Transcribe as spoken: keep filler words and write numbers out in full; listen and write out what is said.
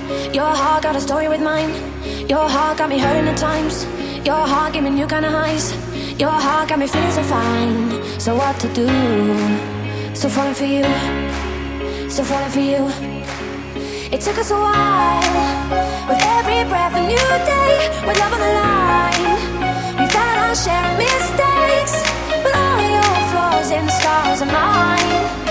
Your heart got a story with mine. Your heart got me hurting at times. Your heart gave me new kind of highs. Your heart got me feeling so fine. So what to do? Still falling for you. Still falling for you. It took us a while. With every breath a new day. With love on the line. We've had our share of mistakes. But all your flaws and scars are mine.